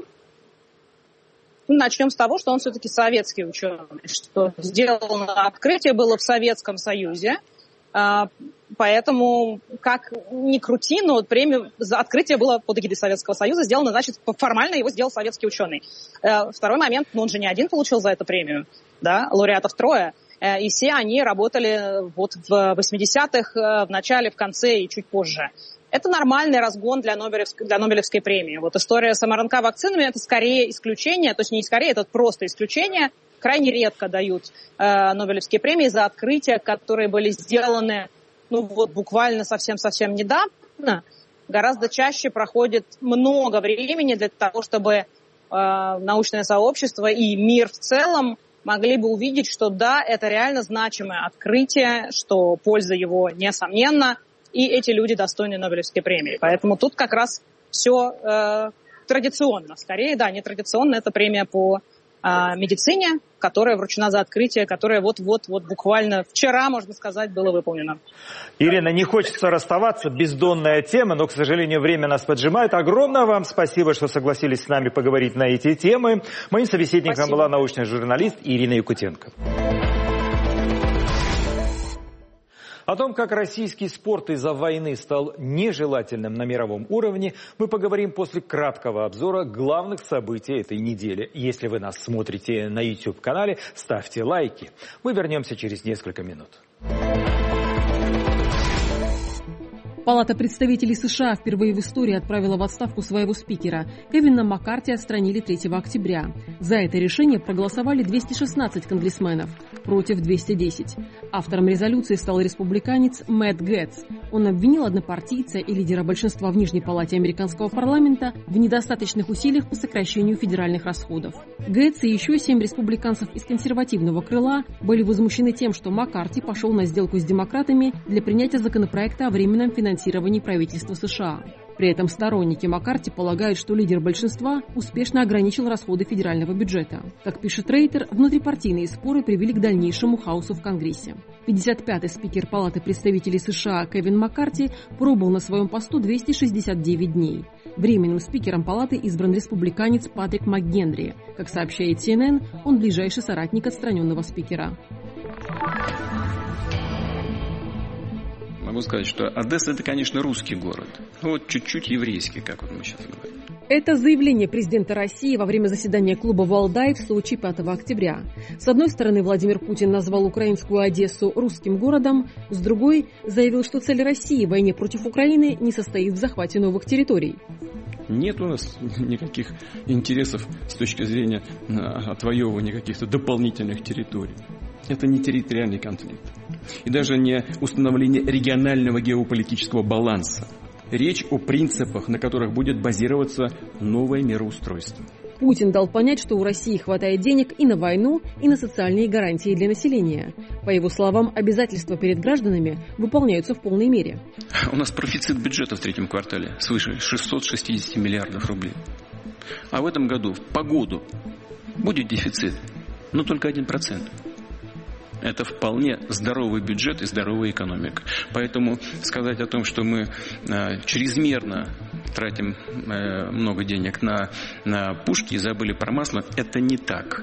Начнем с того, что он все-таки советский ученый, что сделано открытие было в Советском Союзе, поэтому, как ни крути, но премию за открытие было под эгидой Советского Союза сделано, значит, формально его сделал советский ученый. Второй момент, ну он же не один получил за эту премию, да, лауреатов трое, и все они работали вот в восьмидесятых, в начале, в конце и чуть позже. Это нормальный разгон для Нобелевской, для Нобелевской премии. Вот история с эм эр эн ка-вакцинами – это скорее исключение, то есть не скорее, это просто исключение. Крайне редко дают э, Нобелевские премии за открытия, которые были сделаны, ну вот буквально совсем-совсем недавно. Гораздо чаще проходит много времени для того, чтобы э, научное сообщество и мир в целом могли бы увидеть, что да, это реально значимое открытие, что польза его несомненна, и эти люди достойны Нобелевской премии. Поэтому тут как раз все э, традиционно. Скорее, да, не традиционно, это премия по э, медицине, которая вручена за открытие, которое вот-вот, вот буквально вчера, можно сказать, было выполнено. Ирина, не хочется расставаться, бездонная тема, но, к сожалению, время нас поджимает. Огромное вам спасибо, что согласились с нами поговорить на эти темы. Моим собеседником спасибо. Была научный журналист Ирина Якутенко. О том, как российский спорт из-за войны стал нежелательным на мировом уровне, мы поговорим после краткого обзора главных событий этой недели. Если вы нас смотрите на YouTube-канале, ставьте лайки. Мы вернемся через несколько минут. Палата представителей США впервые в истории отправила в отставку своего спикера. Кевина Маккарти отстранили третьего октября. За это решение проголосовали двести шестнадцать конгрессменов, против двухсот десяти. Автором резолюции стал республиканец Мэтт Гетц. Он обвинил однопартийца и лидера большинства в Нижней палате американского парламента в недостаточных усилиях по сокращению федеральных расходов. Гетц и еще семь республиканцев из консервативного крыла были возмущены тем, что Маккарти пошел на сделку с демократами для принятия законопроекта о временном финансировании правительства США. При этом сторонники Маккарти полагают, что лидер большинства успешно ограничил расходы федерального бюджета. Как пишет Рейтер, внутрипартийные споры привели к дальнейшему хаосу в Конгрессе. пятьдесят пятый спикер Палаты представителей США Кевин Маккарти пробыл на своем посту двести шестьдесят девять дней. Временным спикером Палаты избран республиканец Патрик МакГенри. Как сообщает Си Эн Эн, он ближайший соратник отстраненного спикера. Могу сказать, что Одесса – это, конечно, русский город. Ну, вот чуть-чуть еврейский, как вот мы сейчас говорим. Это заявление президента России во время заседания клуба «Валдай» в Сочи пятого октября. С одной стороны, Владимир Путин назвал украинскую Одессу русским городом, с другой заявил, что цель России в войне против Украины не состоит в захвате новых территорий. Нет у нас никаких интересов с точки зрения отвоевывания каких-то дополнительных территорий. Это не территориальный конфликт. И даже не установление регионального геополитического баланса. Речь о принципах, на которых будет базироваться новое мироустройство. Путин дал понять, что у России хватает денег и на войну, и на социальные гарантии для населения. По его словам, обязательства перед гражданами выполняются в полной мере. У нас профицит бюджета в третьем квартале свыше шестьсот шестьдесят миллиардов рублей. А в этом году, в погоду, будет дефицит, но только один процент. Это вполне здоровый бюджет и здоровая экономика. Поэтому сказать о том, что мы э, чрезмерно тратим э, много денег на, на пушки и забыли про масло, это не так.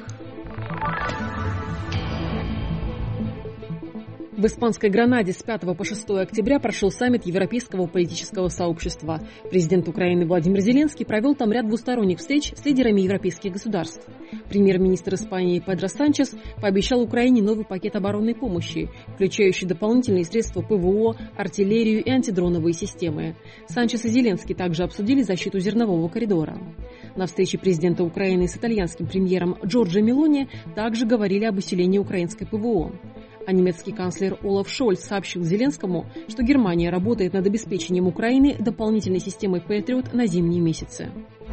В испанской Гранаде с пятого по шестое октября прошел саммит Европейского политического сообщества. Президент Украины Владимир Зеленский провел там ряд двусторонних встреч с лидерами европейских государств. Премьер-министр Испании Педро Санчес пообещал Украине новый пакет оборонной помощи, включающий дополнительные средства ПВО, артиллерию и антидроновые системы. Санчес и Зеленский также обсудили защиту зернового коридора. На встрече президента Украины с итальянским премьером Джорджо Мелони также говорили об усилении украинской ПВО. А немецкий канцлер Олаф Шольц сообщил Зеленскому, что Германия работает над обеспечением Украины дополнительной системой Патриот на зимние месяцы.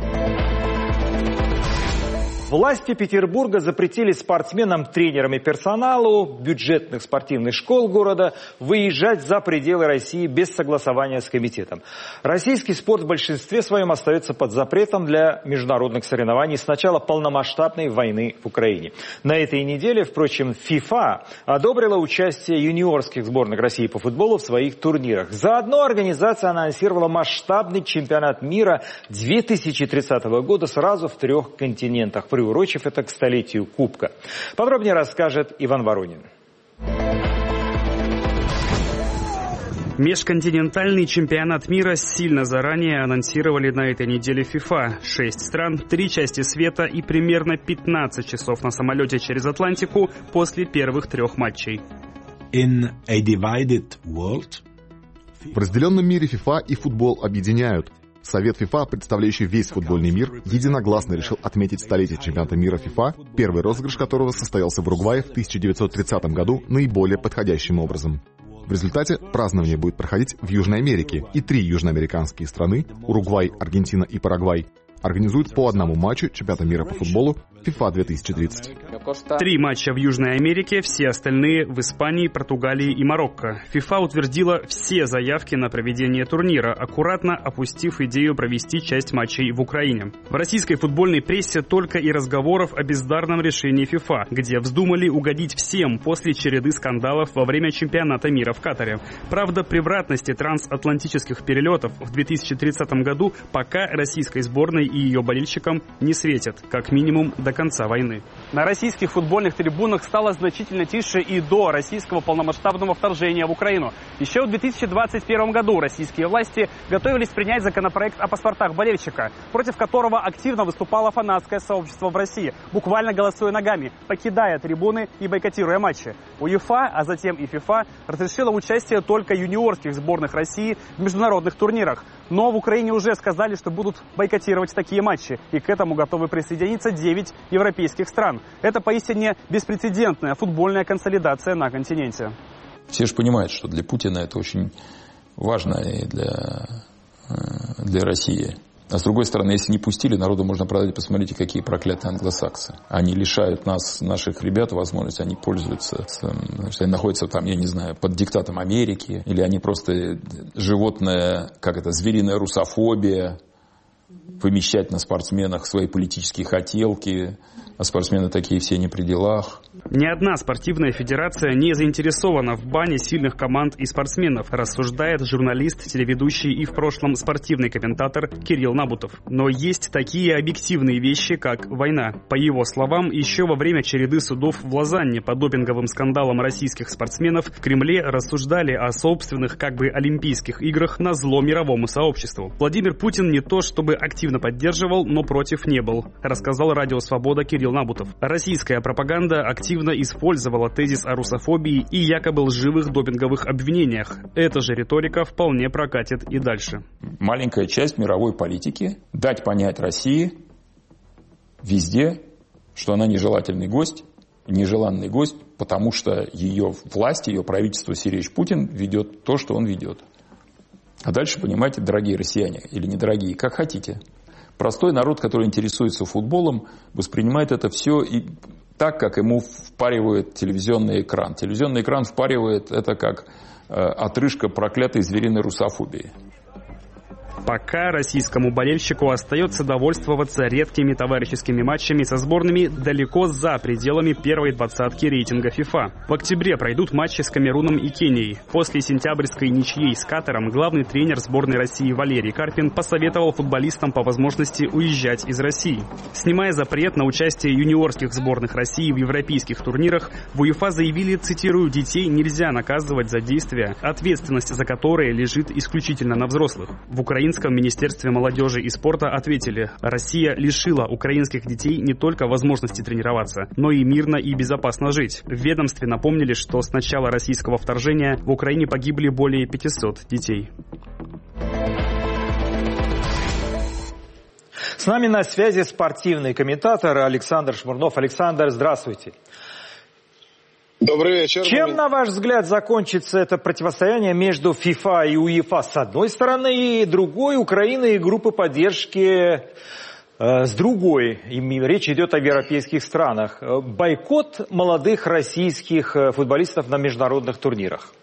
Власти Петербурга запретили спортсменам, тренерам и персоналу бюджетных спортивных школ города выезжать за пределы России без согласования с комитетом. Российский спорт в большинстве своем остается под запретом для международных соревнований с начала полномасштабной войны в Украине. На этой неделе, впрочем, ФИФА одобрила участие юниорских сборных России по футболу в своих турнирах. Заодно организация анонсировала масштабный чемпионат мира две тысячи тридцатого года сразу в трех континентах, приурочив это к столетию Кубка. Подробнее расскажет Иван Воронин. Межконтинентальный чемпионат мира сильно заранее анонсировали на этой неделе ФИФА. Шесть стран, три части света и примерно пятнадцать часов на самолете через Атлантику после первых трех матчей. In a divided world. В разделенном мире ФИФА и футбол объединяют. Совет ФИФА, представляющий весь футбольный мир, единогласно решил отметить столетие чемпионата мира ФИФА, первый розыгрыш которого состоялся в Уругвае в тысяча девятьсот тридцатом году наиболее подходящим образом. В результате празднование будет проходить в Южной Америке, и три южноамериканские страны – Уругвай, Аргентина и Парагвай – организуют по одному матчу чемпионата мира по футболу ФИФА две тысячи тридцать. Три матча в Южной Америке, все остальные в Испании, Португалии и Марокко. ФИФА утвердила все заявки на проведение турнира, аккуратно опустив идею провести часть матчей в Украине. В российской футбольной прессе только и разговоров о бездарном решении ФИФА, где вздумали угодить всем после череды скандалов во время чемпионата мира в Катаре. Правда, превратности трансатлантических перелетов в две тысячи тридцатом году пока российской сборной и ее болельщикам не светят, как минимум до конца войны. На российских футбольных трибунах стало значительно тише и до российского полномасштабного вторжения в Украину. Еще в две тысячи двадцать первом году российские власти готовились принять законопроект о паспортах болельщика, против которого активно выступало фанатское сообщество в России, буквально голосуя ногами, покидая трибуны и бойкотируя матчи. УЕФА, а затем и ФИФА разрешила участие только юниорских сборных России в международных турнирах. Но в Украине уже сказали, что будут бойкотировать такие матчи, и к этому готовы присоединиться девять европейских стран. Это поистине беспрецедентная футбольная консолидация на континенте. Все же понимают, что для Путина это очень важно и для, для России. А с другой стороны, если не пустили, народу можно продать, посмотрите, какие проклятые англосаксы. Они лишают нас, наших ребят, возможности, они пользуются, значит, они находятся там, я не знаю, под диктатом Америки, или они просто животное, как это, звериная русофобия, вымещать на спортсменах свои политические хотелки, а спортсмены такие все не при делах. Ни одна спортивная федерация не заинтересована в бане сильных команд и спортсменов, рассуждает журналист, телеведущий и в прошлом спортивный комментатор Кирилл Набутов. Но есть такие объективные вещи, как война. По его словам, еще во время череды судов в Лозанне по допинговым скандалам российских спортсменов в Кремле рассуждали о собственных как бы Олимпийских играх на зло мировому сообществу. Владимир Путин не то чтобы активно поддерживал, но против не был, рассказал Радио Свобода Кирилл Набутов. Российская пропаганда активно использовала тезис о русофобии и якобы лживых допинговых обвинениях. Эта же риторика вполне прокатит и дальше. Маленькая часть мировой политики – дать понять России везде, что она нежелательный гость, нежеланный гость, потому что ее власть, ее правительство Сергеевич Путин ведет то, что он ведет. А дальше, понимаете, дорогие россияне, или недорогие, как хотите. Простой народ, который интересуется футболом, воспринимает это все и так, как ему впаривает телевизионный экран. Телевизионный экран впаривает это как э, отрыжка проклятой звериной русофобии. Пока российскому болельщику остается довольствоваться редкими товарищескими матчами со сборными далеко за пределами первой двадцатки рейтинга ФИФА. В октябре пройдут матчи с Камеруном и Кенией. После сентябрьской ничьей с Катаром главный тренер сборной России Валерий Карпин посоветовал футболистам по возможности уезжать из России. Снимая запрет на участие юниорских сборных России в европейских турнирах, в УЕФА заявили, цитирую, «детей нельзя наказывать за действия, ответственность за которые лежит исключительно на взрослых». В Украине В Украинском министерстве молодежи и спорта ответили, Россия лишила украинских детей не только возможности тренироваться, но и мирно и безопасно жить. В ведомстве напомнили, что с начала российского вторжения в Украине погибли более пятисот детей. С нами на связи спортивный комментатор Александр Шмурнов. Александр, здравствуйте. Добрый вечер. Чем, на ваш взгляд, закончится это противостояние между ФИФА и УЕФА с одной стороны и другой, Украина и группы поддержки э, с другой? И речь идет о европейских странах. Бойкот молодых российских футболистов на международных турнирах.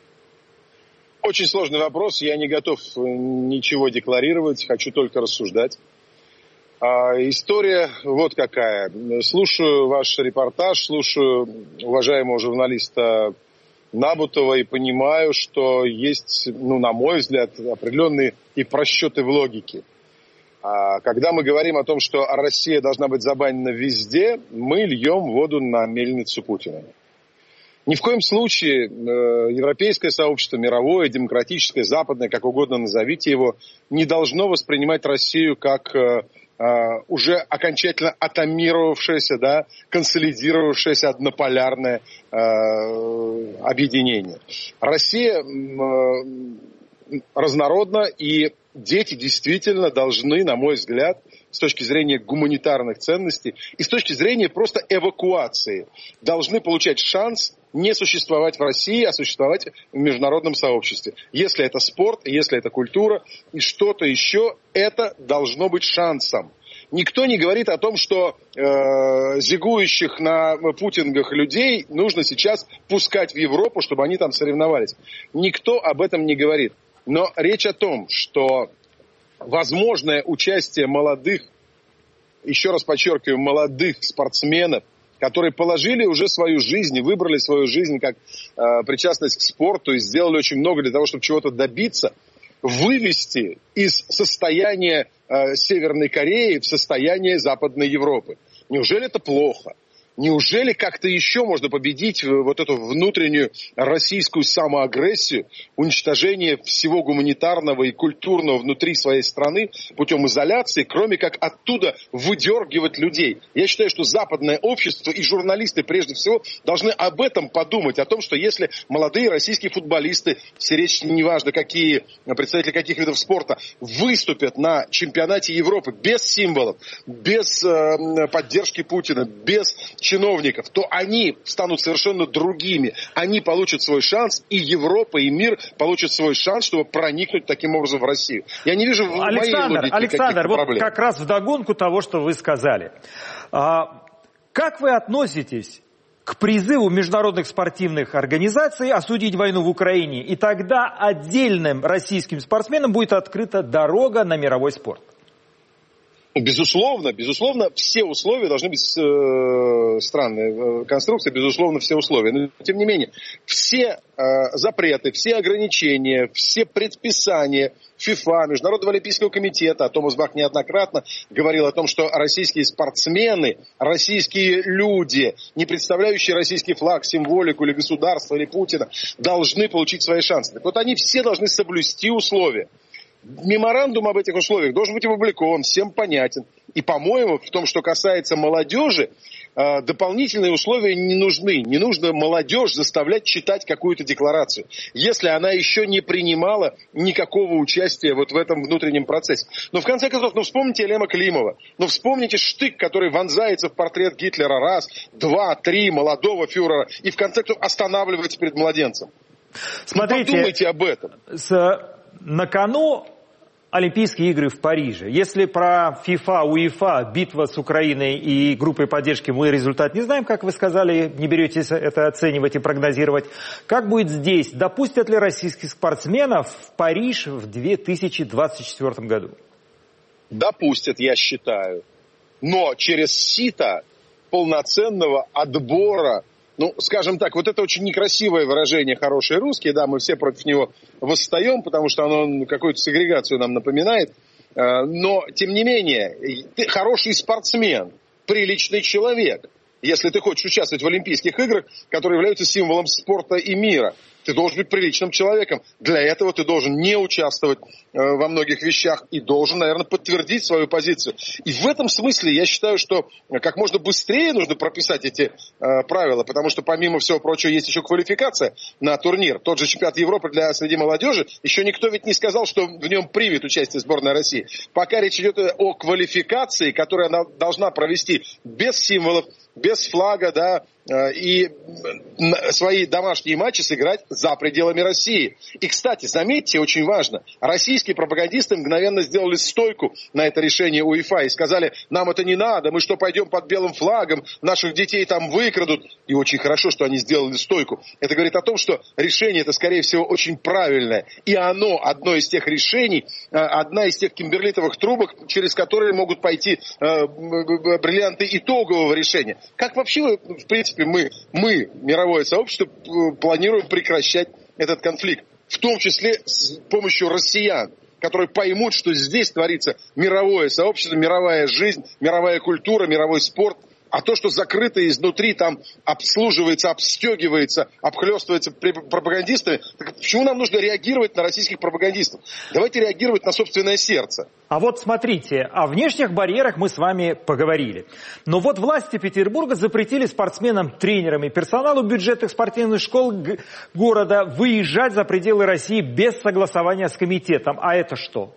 Очень сложный вопрос. Я не готов ничего декларировать, хочу только рассуждать. А, история вот какая. Слушаю ваш репортаж, слушаю уважаемого журналиста Набутова и понимаю, что есть, ну, на мой взгляд, определенные и просчеты в логике. А, когда мы говорим о том, что Россия должна быть забанена везде, мы льем воду на мельницу Путина. Ни в коем случае э, европейское сообщество, мировое, демократическое, западное, как угодно назовите его, не должно воспринимать Россию как э, Uh, уже окончательно атомировавшееся, да, консолидировавшееся однополярное uh, объединение. Россия uh, разнородна, и дети действительно должны, на мой взгляд, с точки зрения гуманитарных ценностей и с точки зрения просто эвакуации, должны получать шанс не существовать в России, а существовать в международном сообществе. Если это спорт, если это культура и что-то еще, это должно быть шансом. Никто не говорит о том, что э, зигующих на путингах людей нужно сейчас пускать в Европу, чтобы они там соревновались. Никто об этом не говорит. Но речь о том, что возможное участие молодых, еще раз подчеркиваю, молодых спортсменов, которые положили уже свою жизнь и выбрали свою жизнь как э, причастность к спорту и сделали очень много для того, чтобы чего-то добиться, вывести из состояния э, Северной Кореи в состояние Западной Европы. Неужели это плохо? Неужели как-то еще можно победить вот эту внутреннюю российскую самоагрессию, уничтожение всего гуманитарного и культурного внутри своей страны путем изоляции, кроме как оттуда выдергивать людей? Я считаю, что западное общество и журналисты прежде всего должны об этом подумать, о том, что если молодые российские футболисты, все речь неважно какие, представители каких видов спорта, выступят на чемпионате Европы без символов, без э, поддержки Путина, без чиновников, то они станут совершенно другими. Они получат свой шанс, и Европа, и мир получат свой шанс, чтобы проникнуть таким образом в Россию. Я не вижу в моей логике Александр, вот проблем. как раз вдогонку того, что вы сказали. А, как вы относитесь к призыву международных спортивных организаций осудить войну в Украине? И тогда отдельным российским спортсменам будет открыта дорога на мировой спорт. Безусловно, безусловно, все условия должны быть э, странные. Конструкция, безусловно, все условия. Но, тем не менее, все э, запреты, все ограничения, все предписания ФИФА, Международного олимпийского комитета, а Томас Бах неоднократно говорил о том, что российские спортсмены, российские люди, не представляющие российский флаг, символику или государство, или Путина, должны получить свои шансы. Так вот, они все должны соблюсти условия. Меморандум об этих условиях должен быть опубликован, всем понятен. И, по-моему, в том, что касается молодежи, дополнительные условия не нужны. Не нужно молодежь заставлять читать какую-то декларацию, если она еще не принимала никакого участия вот в этом внутреннем процессе. Но в конце концов, ну вспомните Элема Климова, ну вспомните штык, который вонзается в портрет Гитлера раз, два, три, молодого фюрера, и в конце концов останавливается перед младенцем. Смотрите, ну, подумайте об этом. С, на кону Олимпийские игры в Париже. Если про ФИФА, УЕФА, битва с Украиной и группой поддержки мы результат не знаем, как вы сказали, не беретесь это оценивать и прогнозировать. Как будет здесь? Допустят ли российских спортсменов в Париж в две тысячи двадцать четвёртом году? Допустят, я считаю. Но через сито полноценного отбора. Ну, скажем так, вот это очень некрасивое выражение «хорошие русские», да, мы все против него восстаем, потому что оно какую-то сегрегацию нам напоминает, но, тем не менее, ты хороший спортсмен, приличный человек, если ты хочешь участвовать в Олимпийских играх, которые являются символом спорта и мира. Ты должен быть приличным человеком. Для этого ты должен не участвовать э, во многих вещах и должен, наверное, подтвердить свою позицию. И в этом смысле я считаю, что как можно быстрее нужно прописать эти э, правила, потому что, помимо всего прочего, есть еще квалификация на турнир. Тот же чемпионат Европы для среди молодежи. Еще никто ведь не сказал, что в нем примет участие сборная России. Пока речь идет о квалификации, которую она должна провести без символов, без флага, да, и свои домашние матчи сыграть за пределами России. И, кстати, заметьте, очень важно, российские пропагандисты мгновенно сделали стойку на это решение УЕФА и сказали, нам это не надо, мы что, пойдем под белым флагом, наших детей там выкрадут. И очень хорошо, что они сделали стойку. Это говорит о том, что решение это, скорее всего, очень правильное. И оно, одно из тех решений, одна из тех кимберлитовых трубок, через которые могут пойти бриллианты итогового решения. Как вообще, в принципе, мы, мы, мировое сообщество, планируем прекращать этот конфликт, в том числе с помощью россиян, которые поймут, что здесь творится мировое сообщество, мировая жизнь, мировая культура, мировой спорт. А то, что закрыто изнутри, там обслуживается, обстегивается, обхлестывается пропагандистами, так почему нам нужно реагировать на российских пропагандистов? Давайте реагировать на собственное сердце. А вот смотрите, о внешних барьерах мы с вами поговорили. Но вот власти Петербурга запретили спортсменам, тренерам и персоналу бюджетных спортивных школ города выезжать за пределы России без согласования с комитетом. А это что?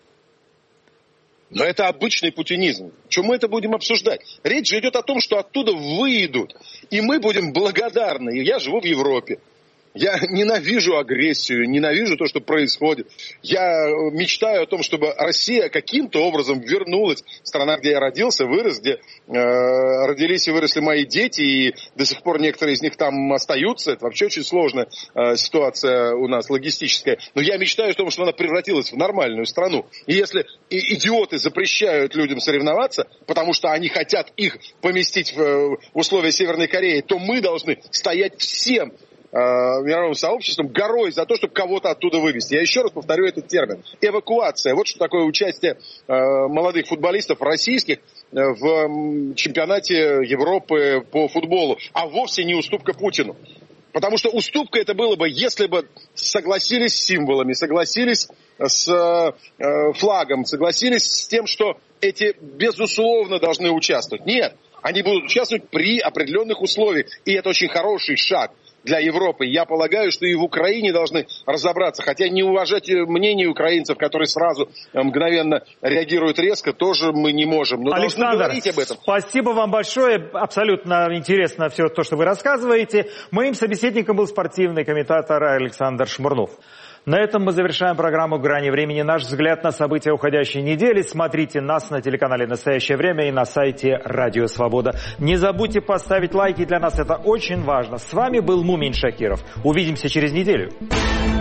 Но это обычный путинизм. Чему мы это будем обсуждать? Речь же идет о том, что оттуда выйдут. И мы будем благодарны. Я живу в Европе. Я ненавижу агрессию, ненавижу то, что происходит. Я мечтаю о том, чтобы Россия каким-то образом вернулась. Страна, где я родился, вырос, где э, родились и выросли мои дети, и до сих пор некоторые из них там остаются. Это вообще очень сложная э, ситуация у нас, логистическая. Но я мечтаю о том, что она превратилась в нормальную страну. И если и идиоты запрещают людям соревноваться, потому что они хотят их поместить в, в условия Северной Кореи, то мы должны стоять всем мировым сообществом горой за то, чтобы кого-то оттуда вывести. Я еще раз повторю этот термин. Эвакуация. Вот что такое участие э, молодых футболистов российских в чемпионате Европы по футболу, а вовсе не уступка Путину. Потому что уступка это было бы, если бы согласились с символами, согласились с э, флагом, согласились с тем, что эти безусловно должны участвовать. Нет, они будут участвовать при определенных условиях. И это очень хороший шаг. для Европы. Я полагаю, что и в Украине должны разобраться. Хотя не уважать мнение украинцев, которые сразу мгновенно реагируют резко, тоже мы не можем. Но Александр, должны говорить об этом. Спасибо вам большое. Абсолютно интересно все то, что вы рассказываете. Моим собеседником был спортивный комментатор Александр Шмурнов. На этом мы завершаем программу «Грани времени». Наш взгляд на события уходящей недели. Смотрите нас на телеканале «Настоящее время» и на сайте «Радио Свобода». Не забудьте поставить лайки, для нас это очень важно. С вами был Мумин Шакиров. Увидимся через неделю.